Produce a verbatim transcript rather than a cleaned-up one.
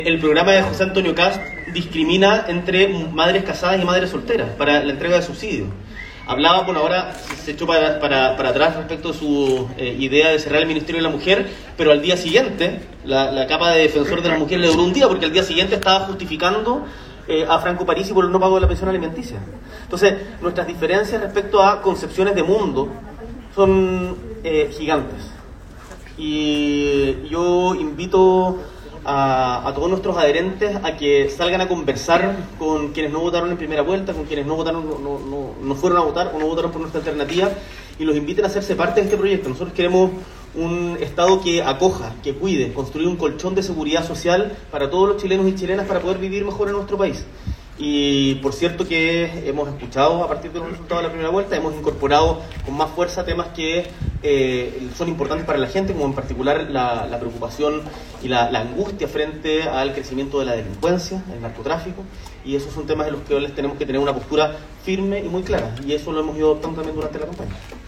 El programa de José Antonio Kast discrimina entre madres casadas y madres solteras para la entrega de subsidios. Hablaba, por ahora se echó para, para, para atrás respecto a su eh, idea de cerrar el Ministerio de la Mujer, pero al día siguiente, la, la capa de defensor de la mujer le duró un día, porque al día siguiente estaba justificando eh, a Franco Parisi por el no pago de la pensión alimenticia. Entonces, nuestras diferencias respecto a concepciones de mundo son eh, gigantes. Y yo invito A, a todos nuestros adherentes a que salgan a conversar con quienes no votaron en primera vuelta, con quienes no votaron, no, no, no fueron a votar o no votaron por nuestra alternativa, y los inviten a hacerse parte de este proyecto. Nosotros queremos un Estado que acoja, que cuide, construir un colchón de seguridad social para todos los chilenos y chilenas para poder vivir mejor en nuestro país. Y por cierto que hemos escuchado a partir de los resultados de la primera vuelta, hemos incorporado con más fuerza temas que eh, son importantes para la gente, como en particular la, la preocupación y la, la angustia frente al crecimiento de la delincuencia, el narcotráfico, y esos son temas en los que les tenemos que tener una postura firme y muy clara, y eso lo hemos ido adoptando también durante la campaña.